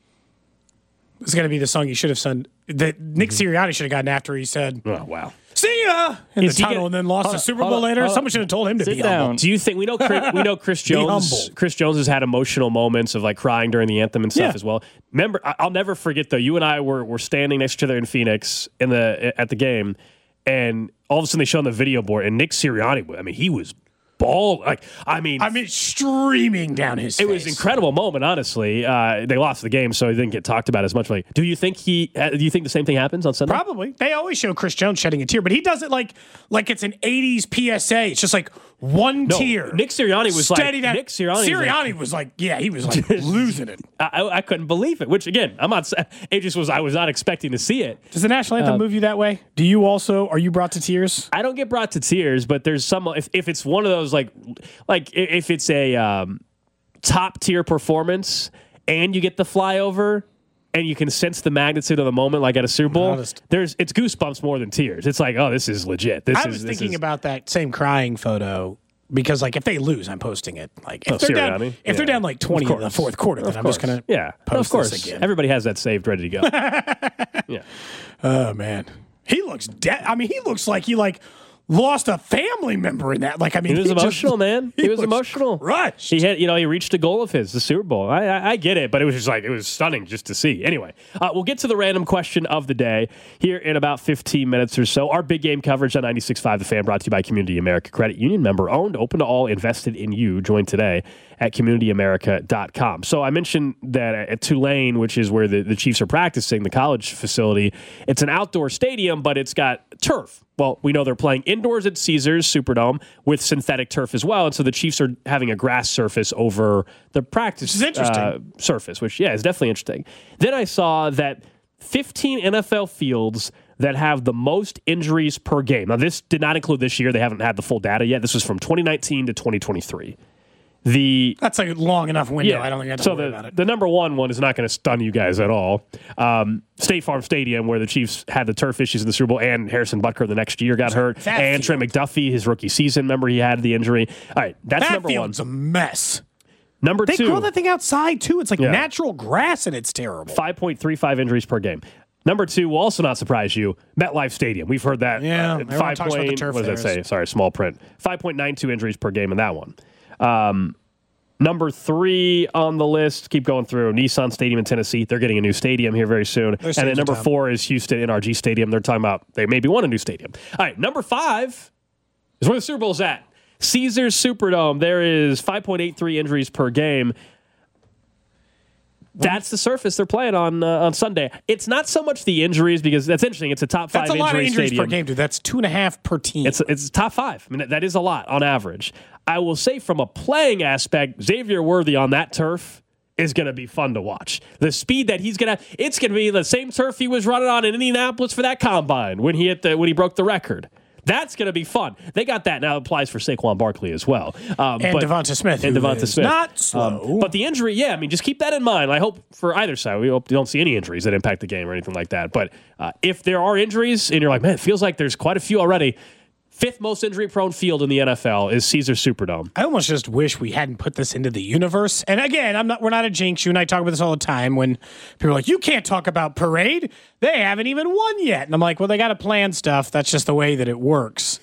It's going to be the song you should have sung. That Nick Sirianni should have gotten after he said, "Oh wow, see ya," in Is the tunnel, gonna, and then lost the Super Bowl later. Someone should have told him to Sit be down. humble. Do you think we know? Chris, we know Chris Jones. Chris Jones has had emotional moments of like crying during the anthem and stuff Yeah. as well. Remember, I'll never forget though. You and I were were standing next to each other in Phoenix in the at the game. And all of a sudden they show on the video board, and Nick Sirianni, I mean, he was bald. Like, I mean, I mean, streaming down his it face. was an incredible moment, honestly. Uh, they lost the game, so it didn't get talked about as much. Like, do you think he? Uh, do you think the same thing happens on Sunday? Probably. They always show Chris Jones shedding a tear, but he does it like like it's an eighties P S A. It's just like one No, tear. Nick Sirianni was Steady like, down. Nick Sirianni, Sirianni was was like, yeah, he was like losing it. I, I, I couldn't believe it. Which again, I'm not. It just was. I was not expecting to see it. Does the national anthem Uh, move you that way? Do you also? Are you brought to tears? I don't get brought to tears, but there's some. If, if it's one of those like, like if it's a um, top tier performance and you get the flyover and you can sense the magnitude of the moment, like at a Super Bowl, Honest. there's it's goosebumps more than tears. It's like, oh, this is legit. This I is, was this thinking is, about that same crying photo because, like, if they lose, I'm posting it. Like, if Oh, they're down, Sirianni? if Yeah. they're down like twenty Of in the course. fourth quarter, then Of I'm just course. gonna yeah, post of course. this again. Everybody has that saved, ready to go. Yeah. Oh man, he looks dead. I mean, he looks like he like lost a family member in that. Like, I mean, He was just- emotional, man. He, he was looks emotional. crushed. He had, you know, he reached a goal of his, the Super Bowl. I, I, I get it, but it was just like it was stunning just to see. Anyway, uh, we'll get to the random question of the day here in about fifteen minutes or so. Our big game coverage on ninety-six point five The Fan, brought to you by Community America Credit Union, member owned, open to all, invested in you. Join today at community america dot com. So I mentioned that at Tulane, which is where the, the Chiefs are practicing, the college facility, it's an outdoor stadium, but it's got turf. Well, we know they're playing indoors at Caesars Superdome with synthetic turf as well, and so the Chiefs are having a grass surface over the practice Which is interesting. uh, surface, which, yeah, is definitely interesting. Then I saw that fifteen N F L fields that have the most injuries per game. Now, this did not include this year. They haven't had the full data yet. This was from twenty nineteen to twenty twenty-three. The That's a long enough window. Yeah. I don't think I have to so worry the, about it. the number one one is not going to stun you guys at all. Um, State Farm Stadium, where the Chiefs had the turf issues in the Super Bowl, and Harrison Butker the next year got hurt, that and Trent McDuffie, his rookie season, remember he had the injury. All right, that's that number field's one. a mess. Number they two. They grow that thing outside, too. It's like Yeah. natural grass, and it's terrible. five point three five injuries per game. Number two will also not surprise you, MetLife Stadium. We've heard that. Yeah, uh, everyone five talks about the point, turf what does that there. say? Sorry, small print. five point nine two injuries per game in that one. Um, number three on the list, keep going through, Nissan Stadium in Tennessee. They're getting a new stadium here very soon. Their And then stadium's number down. four is Houston N R G Stadium. They're talking about they maybe want a new stadium. All right, number five is where the Super Bowl's at. Caesars Superdome. There is five point eight three injuries per game. That's the surface they're playing on uh, on Sunday. It's not so much the injuries because that's interesting. It's a top five That's a injury lot of injuries stadium. per game, dude. That's two and a half per team. It's it's top five. I mean, that is a lot on average. I will say from a playing aspect, Xavier Worthy on that turf is going to be fun to watch. The speed that he's going to, it's going to be the same turf he was running on in Indianapolis for that combine when he hit the when he broke the record. That's going to be fun. They got that. Now it applies for Saquon Barkley as well. Um, and but, Devonta Smith. And who Devonta is Smith. Not slow. Um, but the injury, yeah, I mean, just keep that in mind. I hope for either side, we hope you don't see any injuries that impact the game or anything like that. But uh, if there are injuries and you're like, man, it feels like there's quite a few already, fifth most injury-prone field in the N F L is Caesars Superdome. I almost just wish we hadn't put this into the universe. And again, I'm not. We're not a jinx. You and I talk about this all the time when people are like, you can't talk about parade. They haven't even won yet. And I'm like, well, they got to plan stuff. That's just the way that it works.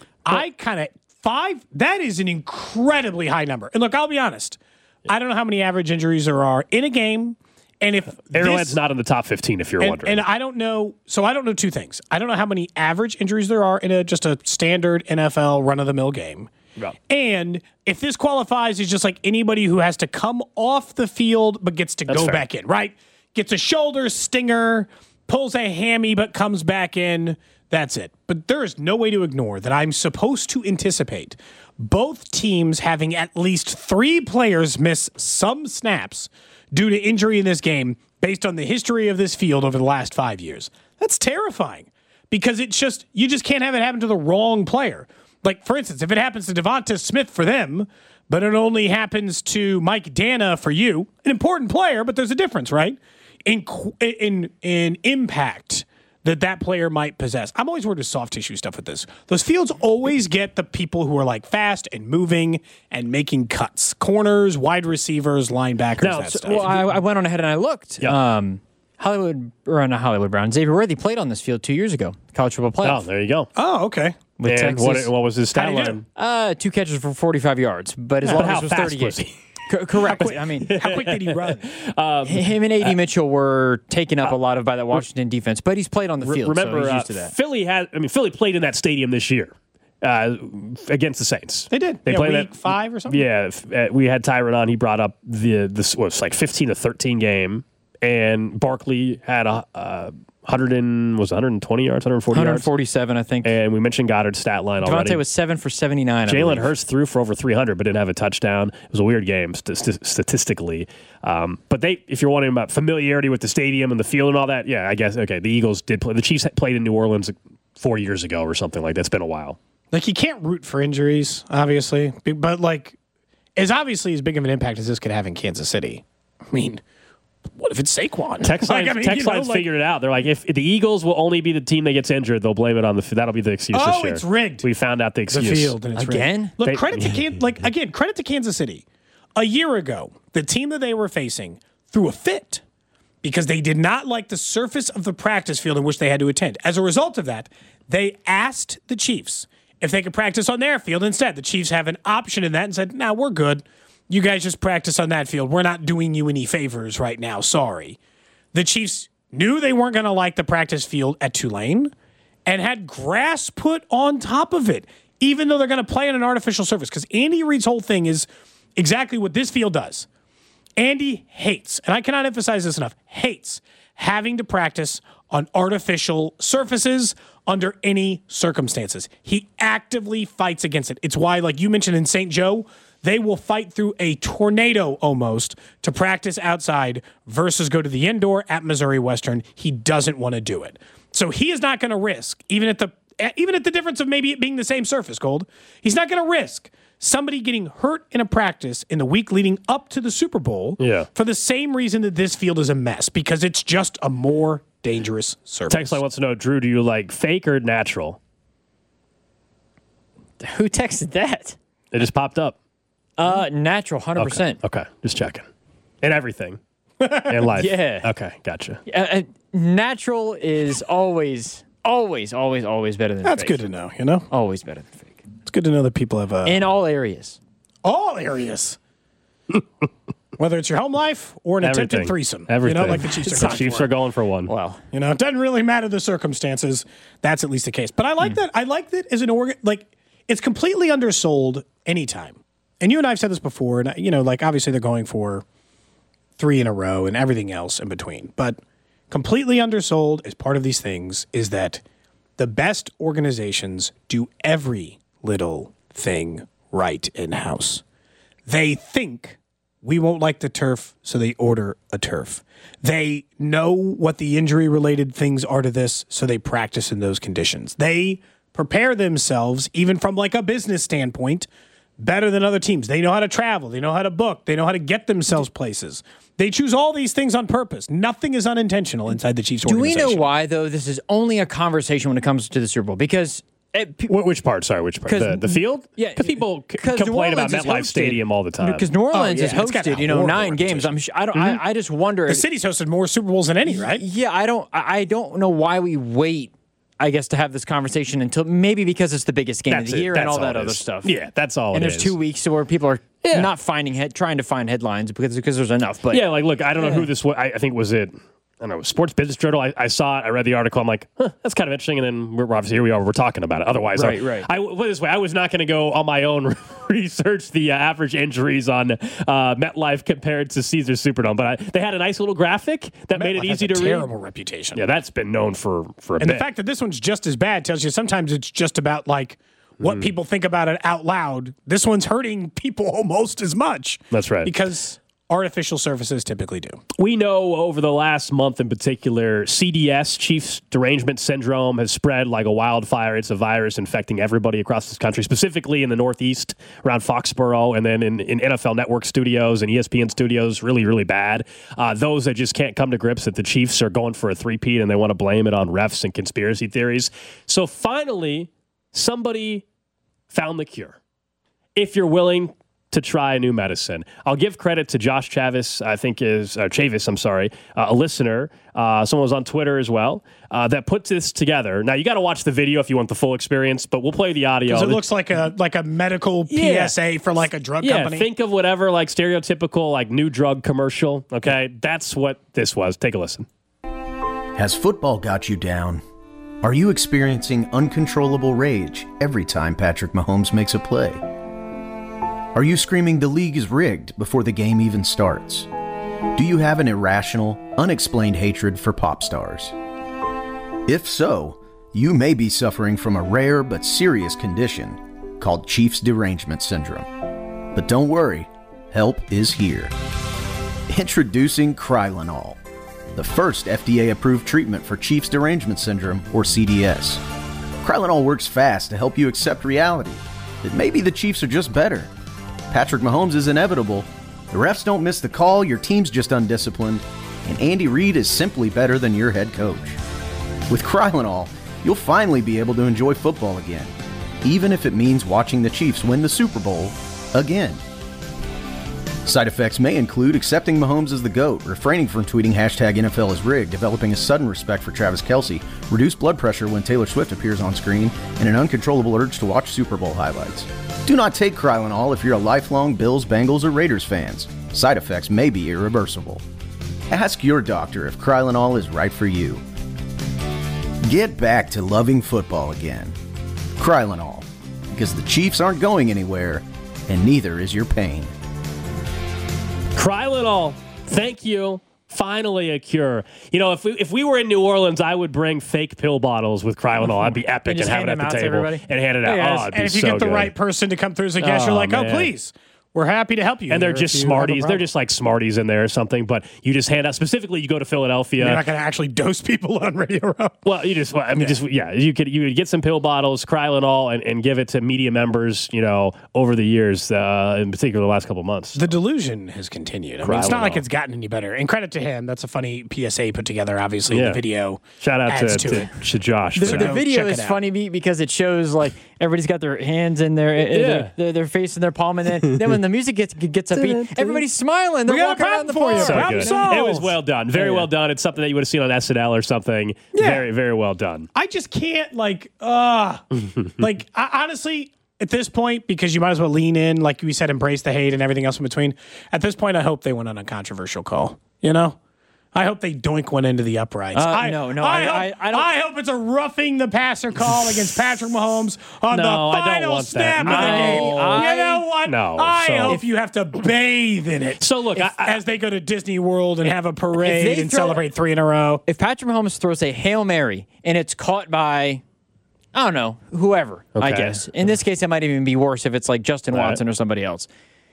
I kind of, five, that is an incredibly high number. And look, I'll be honest. I don't know how many average injuries there are in a game. And if Arrowhead's this, not in the top fifteen, if you're and, wondering. and I don't know. So I don't know two things. I don't know how many average injuries there are in a just a standard N F L run-of-the-mill game. Yeah. And if this qualifies as just like anybody who has to come off the field but gets to That's go fair. back in, right? Gets a shoulder stinger, pulls a hammy but comes back in. That's it. But there is no way to ignore that I'm supposed to anticipate both teams having at least three players miss some snaps due to injury in this game based on the history of this field over the last five years. That's terrifying because it's just, you just can't have it happen to the wrong player. Like, for instance, if it happens to Devonta Smith for them, but it only happens to Mike Dana for you, an important player, but there's a difference, right? In in in impact that that player might possess. I'm always worried with soft tissue stuff with this. Those fields always get the people who are like fast and moving and making cuts. Corners, wide receivers, linebackers, No, that so- stuff. well, I, I went on ahead and I looked. Yeah. Um, Hollywood, or not Hollywood Brown, Xavier Worthy played on this field two years ago, college football playoff. Oh, there you go. Oh, okay. With And Texas. what, what was his How'd stat he do? line? Uh, two catches for forty-five yards, but his But longest how was fast thirty-eight. was he? Co- correct. I mean, How quick did he run? him and A D Mitchell were taken up a lot of by that Washington defense, but he's played on the field, Remember, so he's uh, used to that. Philly had. I mean, Philly played in that stadium this year uh, against the Saints. They did. They yeah, played week that five or something? Yeah, f- uh, we had Tyron on. He brought up the this was like fifteen to thirteen game, and Barkley had a uh, hundred and was it one hundred twenty yards, one hundred forty one yards, forty-seven, I think. and we mentioned Goddard's stat line already. Devontae was seven for seventy-nine. I Jalen believe. Hurts threw for over three hundred, but didn't have a touchdown. It was a weird game st- st- statistically. Um, but they, if you're wondering about familiarity with the stadium and the field and all that, yeah, I guess okay. The Eagles did play. The Chiefs played in New Orleans four years ago or something like that. It's been a while. Like, you can't root for injuries, obviously, but like, as obviously as big of an impact as this could have in Kansas City. I mean, what if it's Saquon? Text Like, lines, I mean, text you know, lines like- figured it out. They're like, if the Eagles will only be the team that gets injured, they'll blame it on the. That'll be the excuse this Oh, year. it's rigged. We found out the The excuse. field and it's rigged. Again? Look, They- credit to Can- like again, credit to Kansas City. A year ago, the team that they were facing threw a fit because they did not like the surface of the practice field in which they had to attend. As a result of that, they asked the Chiefs if they could practice on their field instead. The Chiefs have an option in that and said, "Nah, we're good. You guys just practice on that field. We're not doing you any favors right now. Sorry." The Chiefs knew they weren't going to like the practice field at Tulane and had grass put on top of it, even though they're going to play on an artificial surface. Because Andy Reid's whole thing is exactly what this field does. Andy hates, and I cannot emphasize this enough, hates having to practice on artificial surfaces under any circumstances. He actively fights against it. It's why, like you mentioned in Saint Joe, they will fight through a tornado almost to practice outside versus go to the indoor at Missouri Western. He doesn't want to do it. So he is not going to risk, even at the even at the difference of maybe it being the same surface, Gold, he's not going to risk somebody getting hurt in a practice in the week leading up to the Super Bowl yeah. for the same reason that this field is a mess, because it's just a more dangerous surface. Text line wants to know, Drew, do you like fake or natural? Who texted that? It just popped up. Uh, natural, one hundred percent. Okay, okay. Just checking. And everything. And life. Yeah. Okay, gotcha. Uh, uh, natural is always, always, always, always better than That's fake. good to know, you know? Always better than fake. It's good to know that people have a... In all areas. All areas. Whether it's your home life or an Everything. attempted threesome. Everything. You know, like the Chiefs are The going Chiefs for. are going for one. Wow. You know, it doesn't really matter the circumstances. That's at least the case. But I like mm. that. I like that as an organ. Like, it's completely undersold anytime. And you and I have said this before. And, you know, like, obviously they're going for three in a row and everything else in between. But completely undersold as part of these things is that the best organizations do every little thing right in-house. They think we won't like the turf, so they order a turf. They know what the injury-related things are to this, so they practice in those conditions. They prepare themselves, even from like a business standpoint, better than other teams. They know how to travel. They know how to book. They know how to get themselves places. They choose all these things on purpose. Nothing is unintentional inside the Chiefs Do organization. we know why, though, this is only a conversation when it comes to the Super Bowl? Because... It, P- which part? Sorry, which part? The, the field? Yeah, because people c- complain about MetLife Stadium all the time. Because New Orleans Oh, yeah, is hosted, you know, nine games. I'm. Sh- I don't. Mm-hmm. I, I just wonder. The if, city's hosted more Super Bowls than any, right? Yeah, I don't. I I don't know why we wait. I guess to have this conversation until maybe because it's the biggest game That's of the it. year That's and all all that it other is. stuff. Yeah, that's all. And it there's is. two weeks where people are Yeah. not finding head, trying to find headlines because because there's enough. But yeah, like look, I don't know Yeah. who this was. I, I think was it. I don't know, Sports Business Journal. I, I saw it. I read the article. I'm like, huh, that's kind of interesting. And then we're obviously here we are. We're talking about it. Otherwise, Right, I, right. I put it this way. I was not going to go on my own research the uh, average injuries on uh, MetLife compared to Caesars Superdome. But I, they had a nice little graphic that made it MetLife has easy a to read. terrible reputation. Yeah, that's been known for for a And bit. the fact that this one's just as bad tells you sometimes it's just about like what Mm. people think about it out loud. This one's hurting people almost as much. That's right. Because artificial surfaces typically do. We know over the last month in particular, C D S, Chiefs Derangement Syndrome, has spread like a wildfire. It's a virus infecting everybody across this country, specifically in the Northeast, around Foxborough, and then in, in N F L Network studios and E S P N studios, really, really bad. Uh, those that just can't come to grips that the Chiefs are going for a three-peat and they want to blame it on refs and conspiracy theories. So finally, somebody found the cure. If you're willing to try a new medicine. I'll give credit to Josh Chavis, I think is, uh, Chavis, I'm sorry, uh, a listener. Uh, someone was on Twitter as well, uh, that put this together. Now, you got to watch the video if you want the full experience, but we'll play the audio. Because it looks like a like a medical P S A Yeah. for like a drug yeah, company. think of whatever like stereotypical like new drug commercial, okay? That's what this was. Take a listen. Has football got you down? Are you experiencing uncontrollable rage every time Patrick Mahomes makes a play? Are you screaming the league is rigged before the game even starts? Do you have an irrational, unexplained hatred for pop stars? If so, you may be suffering from a rare but serious condition called Chiefs Derangement Syndrome. But don't worry, help is here. Introducing Krylenol, the first F D A-approved treatment for Chiefs Derangement Syndrome, or C D S. Krylenol works fast to help you accept reality that maybe the Chiefs are just better. Patrick Mahomes is inevitable. The refs don't miss the call, your team's just undisciplined, and Andy Reid is simply better than your head coach. With Krylenol, you'll finally be able to enjoy football again, even if it means watching the Chiefs win the Super Bowl again. Side effects may include accepting Mahomes as the GOAT, refraining from tweeting hashtag N F L is rigged, developing a sudden respect for Travis Kelce, reduced blood pressure when Taylor Swift appears on screen, and an uncontrollable urge to watch Super Bowl highlights. Do not take Krylenol if you're a lifelong Bills, Bengals, or Raiders fans. Side effects may be irreversible. Ask your doctor if Krylenol is right for you. Get back to loving football again. Krylenol, because the Chiefs aren't going anywhere, and neither is your pain. Krylenol, thank you. Finally a cure. You know, if we if we were in New Orleans, I would bring fake pill bottles with Krylenol. I'd be epic and, And just have it hand at them the out to table everybody? and hand it out. Hey, guys, oh, it'd and be if you so get the good. right person to come through as a guest, Oh, you're like, oh, man. please, we're happy to help you. And they're here just if you have a smarties. They're problem. just like smarties in there or something. But you just hand out. Specifically, you go to Philadelphia. You're not going to actually dose people on Radio Row. Well, you just, I mean, Yeah. just yeah, you could you could get some pill bottles, Krylenol, and, and give it to media members. You know, over the years, uh, in particular, the last couple of months. The delusion has continued. I mean, it's not Krylenol. like it's gotten any better. And credit to him. That's a funny P S A put together, obviously, in Yeah. the video. Shout out to, adds to, to, it. to Josh. The, for the that. video check it is out. funny me because it shows like everybody's got their hands in their Yeah. their, their, their face in their palm, and then, then when the music gets gets upbeat, everybody's smiling. They're We got a walking around the problem for you. floor. So Problem good. solved. It was well done. Very Yeah. well done. It's something that you would have seen on S N L or something. Yeah. Very, very well done. I just can't, like, uh, like, I, honestly, at this point, because you might as well lean in, like we said, embrace the hate and everything else in between. At this point, I hope they went on a controversial call, you know? I hope they doink one into the uprights. Uh, I, no, no, I, I- hope, I- I don't- I hope it's a roughing the passer call against Patrick Mahomes on No, the I don't final want snap that. of the No, game. I- you know what? No, I so- hope If- you have to bathe in it. So look, I, I, as they go to Disney World and have a If parade they and throw- celebrate three in a row. If Patrick Mahomes throws a Hail Mary and it's caught by, I don't know, whoever, I Okay. guess. In this case, it might even be worse if it's like Justin Right. Watson or somebody else.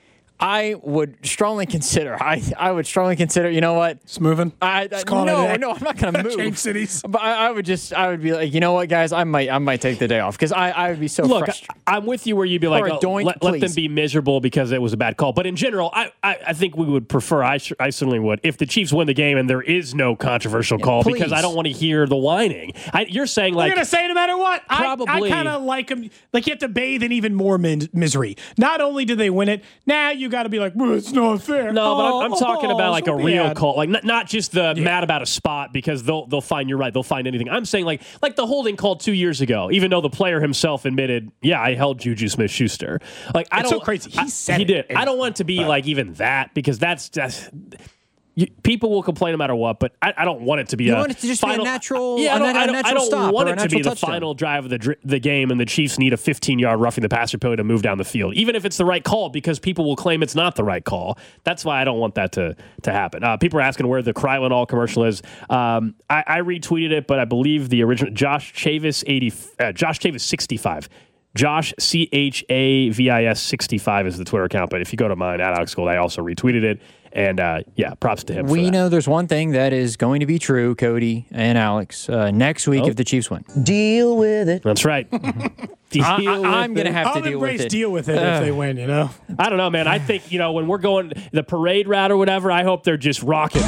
I would strongly consider. I I would strongly consider. You know what? It's moving. I, I Just calling it no a day. no. I'm not going to move. Change cities. But I, I would just. I would be like, you know what, guys? I might. I might take the day off because I, I would be so look, frustrated. I, I'm with you where you'd be like, Or a oh, doink, let, let them please. be miserable because it was a bad call. But in general, I, I, I think we would prefer, I, sh- I certainly would, if the Chiefs win the game and there is no controversial call please. because I don't want to hear the whining. I, you're saying They're like, going to say no matter what. I- Probably. I, kind of like them. Like you have to bathe in even more min- misery. Not only did they win it, now you got to be like, well, it's not fair. no, but I'm, I'm Oh, talking about like so a real bad. call, like not, not just the mad about a spot because they'll they'll find you're right, they'll find anything. I'm saying like like the holding call two years ago, even though the player himself admitted, yeah, I held Juju Smith-Schuster. Like I It's don't so crazy. He I- said he it. did. I don't want it to be like even that because that's that's. You, people will complain no matter what, but I, I don't want it to be You a want it to just be a final, natural- Yeah, I a don't, nat- I a don't, I natural don't stop want or it a to be natural the touchdown. final drive of the dr- the game, and the Chiefs need a fifteen-yard roughing the passer penalty to move down the field, even if it's the right call, because people will claim it's not the right call. That's why I don't want that to to happen. Uh, people are asking where the Krylenol commercial is. Um, I, I retweeted it, but I believe the original Josh Chavis eighty, uh, Josh Chavis sixty-five. Josh, C H A V I S sixty-five is the Twitter account, but if you go to mine, at Alex Gold, I also retweeted it. And uh, yeah, props to him for We that. know there's one thing that is going to be true, Cody and Alex. Uh, next week, Oh. if the Chiefs win, Deal with it. That's right. Deal I, with am going to it. have to I'll deal with embrace it. deal with it Uh, if they win, you know? I don't know, man. I think, you know, when we're going the parade route or whatever, I hope they're just rocking.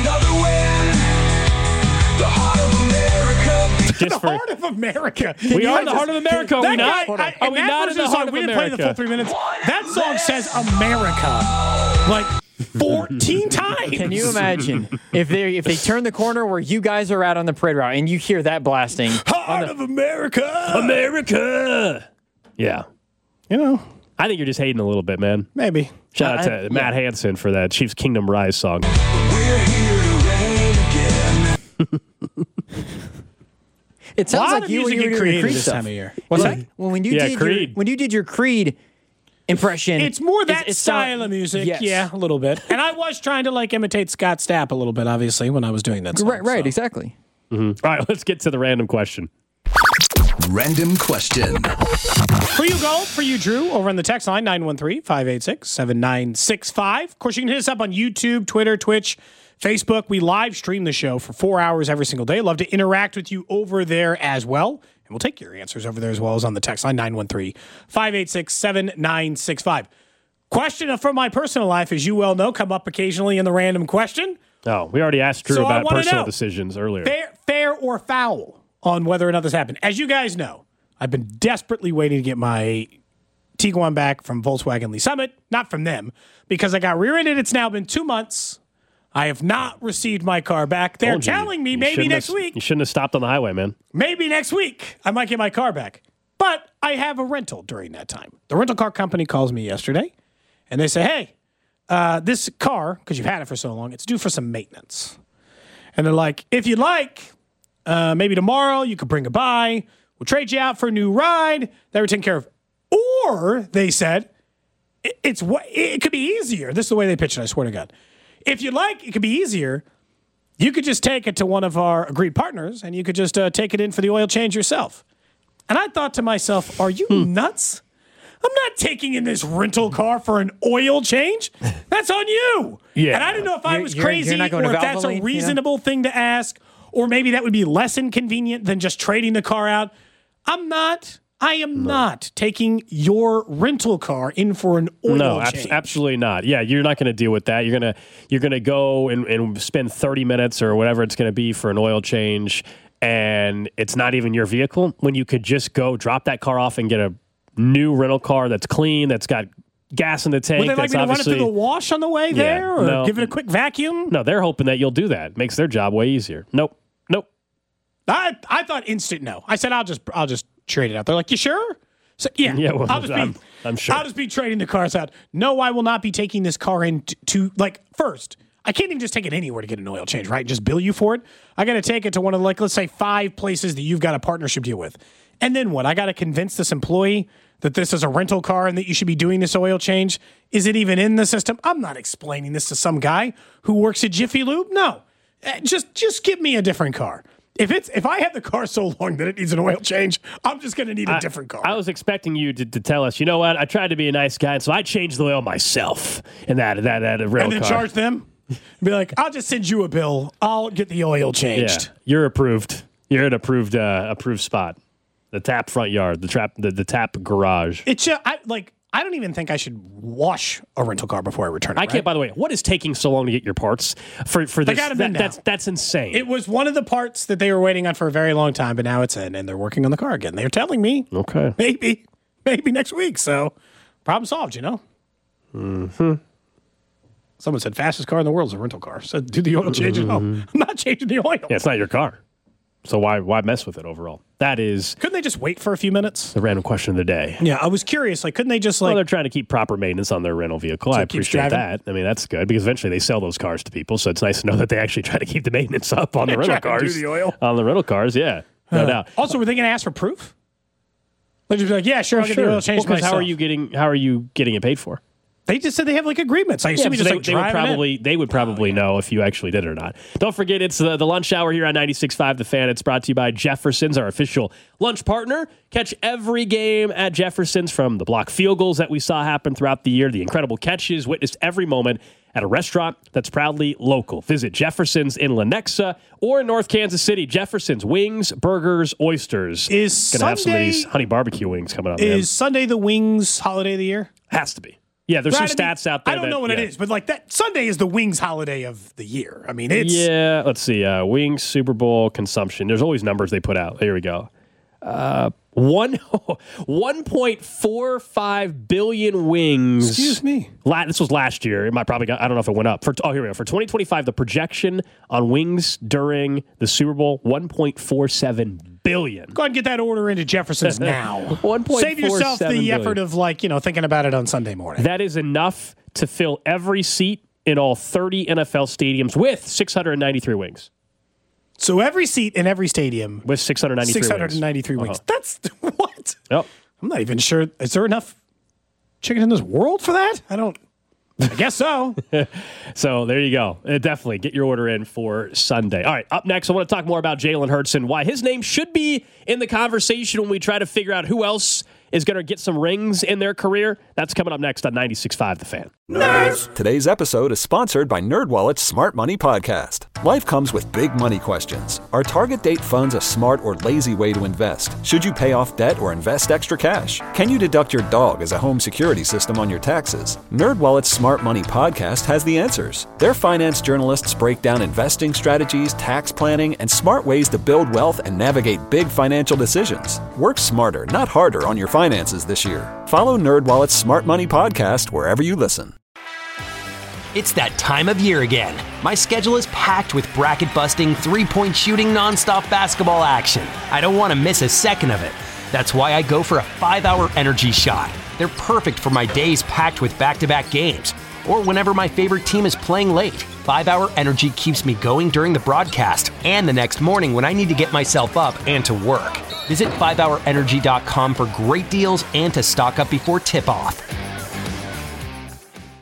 Just the for, heart of America. We You are the guys- heart of America, are that we not? guy- I- Are we that not in the version heart song, of we didn't play the America? full three minutes. That song says America like fourteen times. Can you imagine if they if they turn the corner where you guys are out on the parade route and you hear that blasting? Heart of America. America. Yeah. You know, I think you're just hating a little bit, man. maybe. Shout out I- to I- Matt Hansen for that Chiefs Kingdom Rise song. It A sounds lot like of you when music you get were doing created your Creed this stuff. time of year. What's Well, that? Well, when you Yeah, did Creed. Your, when you did your Creed impression, It's more that it's- it's style not- of music. Yes. Yeah, a little bit. And I was trying to like imitate Scott Stapp a little bit, obviously, when I was doing that song. Right, right, so. exactly. Mm-hmm. All right, let's get to the random question. Random question. For you, Gold, for you, Drew, over on the text line, nine one three, five eight six, seven nine six five. Of course, you can hit us up on YouTube, Twitter, Twitch, Facebook. We live stream the show for four hours every single day. Love to interact with you over there as well. And we'll take your answers over there as well as on the text line, nine one three, five eight six, seven nine six five. Question from my personal life, as you well know, come up occasionally in the random question. Oh, we already asked Drew So I about wanna personal know, decisions earlier. Fair, fair or foul on whether or not this happened. As you guys know, I've been desperately waiting to get my Tiguan back from Volkswagen Lee Summit. Not from them, because I got rear-ended. It's now been two months. I have not received my car back. They're Told you. telling me You maybe shouldn't next have- week. You shouldn't have stopped on the highway, man. Maybe next week I might get my car back. But I have a rental during that time. The rental car company calls me yesterday, and they say, hey, uh, this car, because you've had it for so long, it's due for some maintenance. And they're like, if you'd like, uh, maybe tomorrow you could bring it by. We'll trade you out for a new ride that we're taking care of. Or, they said, it, it's what it could be easier. This is the way they pitched it, I swear to God. If you'd like, it could be easier. You could just take it to one of our agreed partners, and you could just uh, take it in for the oil change yourself. And I thought to myself, are you nuts? I'm not taking in this rental car for an oil change. That's on you. Yeah. And I didn't know if I You're- was you're- crazy you're not going or to if that's Valvoline, a you know? reasonable thing to ask, or maybe that would be less inconvenient than just trading the car out. I'm not. I am no. not taking your rental car in for an oil no, change. ab- absolutely not. Yeah, you're not going to deal with that. You're gonna you're gonna go and, and spend thirty minutes or whatever it's going to be for an oil change, and it's not even your vehicle. When you could just go drop that car off and get a new rental car that's clean, that's got gas in the tank. Would they like that's me to run it through obviously the wash on the way Yeah, there, or no. give it a quick vacuum? No, they're hoping that you'll do that. Makes their job way easier. Nope, nope. I I thought instant no. I said I'll just I'll just trade it out. They're like, you sure? So, yeah, Yeah, well, I'll just I'm- be, I'm sure. I'll just be trading the cars out. No, I will not be taking this car in to, to like first. I can't even just take it anywhere to get an oil change, right? Just bill you for it. I got to take it to one of like let's say five places that you've got a partnership deal with, and then what? I got to convince this employee that this is a rental car and that you should be doing this oil change. Is it even in the system? I'm not explaining this to some guy who works at Jiffy Lube. No, Uh, just just give me a different car. If it's if I have the car so long that it needs an oil change, I'm just going to need a I, different car. I was expecting you to, to tell us, you know what? I tried to be a nice guy, and so I changed the oil myself in that that that rental and then car. charge them. Be like, I'll just send you a bill. I'll get the oil changed. Yeah, you're approved. You're an approved uh, approved spot. The tap front yard, the trap, the, the tap garage. It's just, I like. I don't even think I should wash a rental car before I return it. I can't. right? By the way, what is taking so long to get your parts for for They this? got 'em that- in now. that's that's insane. It was one of the parts that they were waiting on for a very long time, but now it's in, and they're working on the car again. They're telling me, okay, maybe, maybe next week. So, problem solved. You know. Hmm. Someone said fastest car in the world is a rental car. So do the oil change at home. I'm not changing the oil. Yeah, it's not your car, so why why mess with it overall? That is Couldn't they just wait for a few minutes? the random question of the day. Yeah, I was curious. Like, couldn't they just like? Well, they're trying to keep proper maintenance on their rental vehicle. So I it keeps appreciate driving? that. I mean, that's good because eventually they sell those cars to people. So it's nice to know that they actually try to keep the maintenance up on the They rental try to do cars. the oil? On the rental cars, yeah, no Uh, doubt. Also, were they going to ask for proof? They'd just be like, "Yeah, sure, I'll get the oil changed Well, 'cause myself." how are you getting how are you getting it paid for? They just said they have like agreements. I assume Yeah, you just they, like they would drive it in. probably they would probably know if you actually did it or not. Don't forget, it's the, the lunch hour here on ninety-six point five The Fan. It's brought to you by Jefferson's, our official lunch partner. Catch every game at Jefferson's, from the block field goals that we saw happen throughout the year, the incredible catches, witnessed every moment at a restaurant that's proudly local. Visit Jefferson's in Lenexa or in North Kansas City. Jefferson's wings, burgers, oysters. Is gonna have some of Sunday- these honey barbecue wings coming up. man. Is Sunday the Wings holiday of the year? Has to be. Yeah, there's Right, some I mean, stats out there. I don't that- know what yeah. it is, but like that Sunday is the Wings holiday of the year. I mean, it's Yeah, let's see. Uh, wings, Super Bowl consumption. There's always numbers they put out. Here we go. Uh, one one point four five billion wings. Excuse me. La- this was last year. It might probably got, I don't know if it went up. For oh, here we go. For twenty twenty-five, the projection on wings during the Super Bowl, one point four seven billion. Go ahead and get that order into Jefferson's now. one point four seven Save yourself the billion. effort of like you know thinking about it on Sunday morning. That is enough to fill every seat in all thirty N F L stadiums with six hundred ninety-three wings. So every seat in every stadium With six hundred ninety-three six wings. hundred ninety-three wings. Uh-huh. That's what? Yep. I'm not even sure. Is there enough chicken in this world for that? I don't. I guess so. So there you go. Uh, definitely get your order in for Sunday. All right, up next, I want to talk more about Jalen Hurts and why his name should be in the conversation when we try to figure out who else is going to get some rings in their career. That's coming up next on ninety-six point five The Fan. Today's episode is sponsored by NerdWallet's Smart Money Podcast. Life comes with big money questions. Are target date funds a smart or lazy way to invest? Should you pay off debt or invest extra cash? Can you deduct your dog as a home security system on your taxes? NerdWallet's Smart Money Podcast has the answers. Their finance journalists break down investing strategies, tax planning, and smart ways to build wealth and navigate big financial decisions. Work smarter, not harder on your finances this year. Follow NerdWallet's Smart Money Podcast wherever you listen. It's that time of year again. My schedule is packed with bracket-busting, three-point shooting, nonstop basketball action. I don't want to miss a second of it. That's why I go for a five-hour energy shot. They're perfect for my days packed with back-to-back games, or whenever my favorite team is playing late. five-hour energy keeps me going during the broadcast and the next morning when I need to get myself up and to work. Visit five hour energy dot com for great deals and to stock up before tip-off.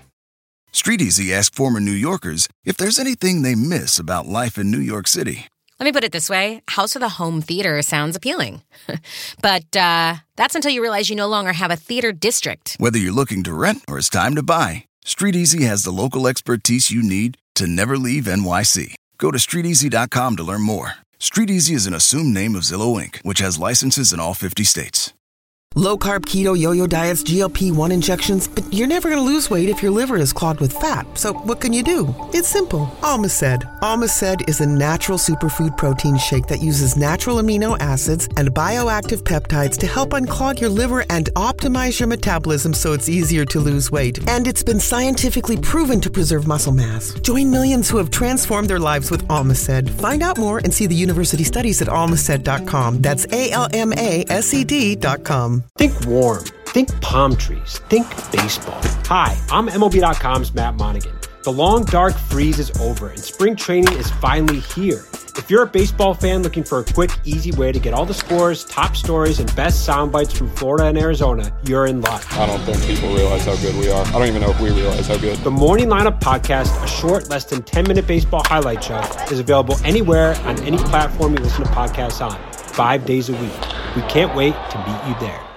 StreetEasy asked former New Yorkers if there's anything they miss about life in New York City. Let me put it this way. House with a home theater sounds appealing. But uh, that's until you realize you no longer have a theater district. Whether you're looking to rent or it's time to buy, StreetEasy has the local expertise you need to never leave N Y C. Go to street easy dot com to learn more. StreetEasy is an assumed name of Zillow Incorporated, which has licenses in all fifty states. Low-carb, keto, yo-yo diets, G L P one injections, but you're never going to lose weight if your liver is clogged with fat. So what can you do? It's simple. Almaced. Almaced is a natural superfood protein shake that uses natural amino acids and bioactive peptides to help unclog your liver and optimize your metabolism so it's easier to lose weight. And it's been scientifically proven to preserve muscle mass. Join millions who have transformed their lives with Almaced. Find out more and see the university studies at almaced dot com. That's A L M A S E D dot com. Think warm. Think palm trees. Think baseball. Hi, I'm M L B dot com's Matt Monaghan. The long, dark freeze is over, and spring training is finally here. If you're a baseball fan looking for a quick, easy way to get all the scores, top stories, and best sound bites from Florida and Arizona, you're in luck. I don't think people realize how good we are. I don't even know if we realize how good. The Morning Lineup Podcast, a short, less than ten-minute baseball highlight show, is available anywhere on any platform you listen to podcasts on, five days a week. We can't wait to meet you there.